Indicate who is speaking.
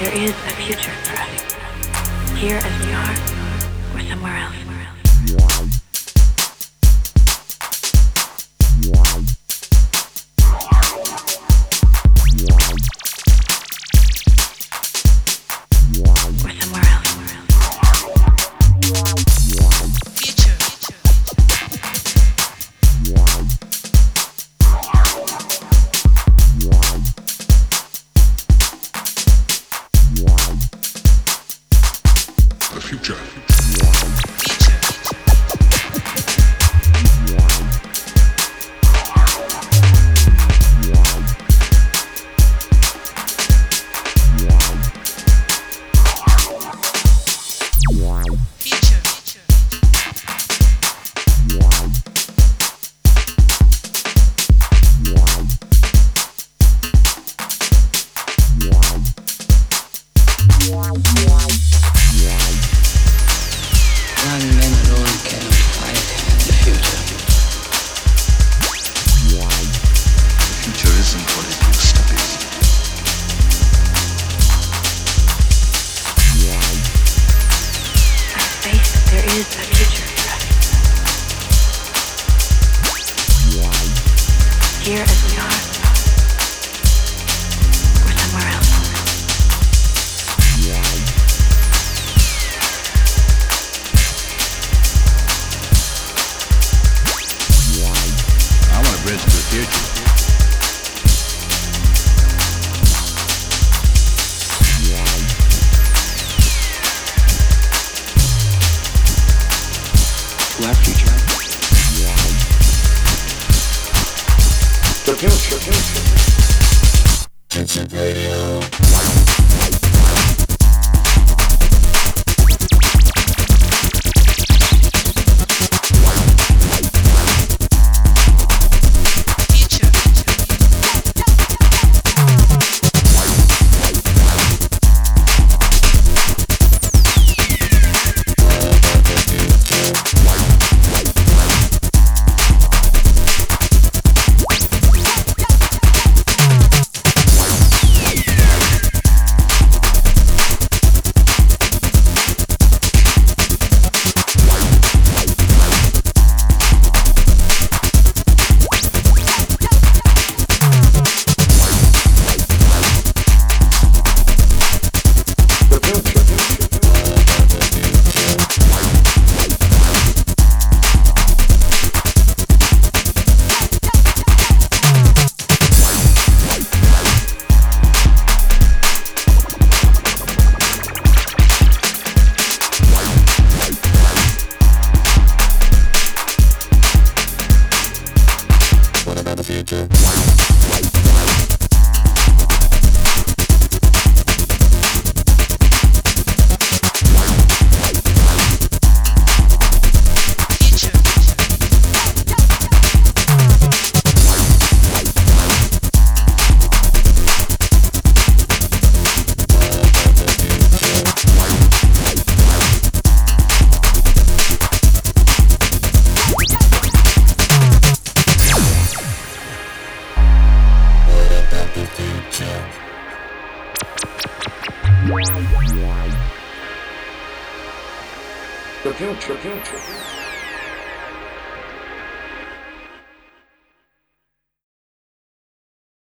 Speaker 1: there is a future for us, here as we are, or somewhere else.
Speaker 2: Future.
Speaker 3: None men alone can fight the future.
Speaker 2: The future isn't what it used to be.
Speaker 1: I face there is a future for us, here as we are, or somewhere else.
Speaker 2: I want a bridge to the future.
Speaker 3: To our future.
Speaker 2: The future.
Speaker 4: Vincent Radio. The future.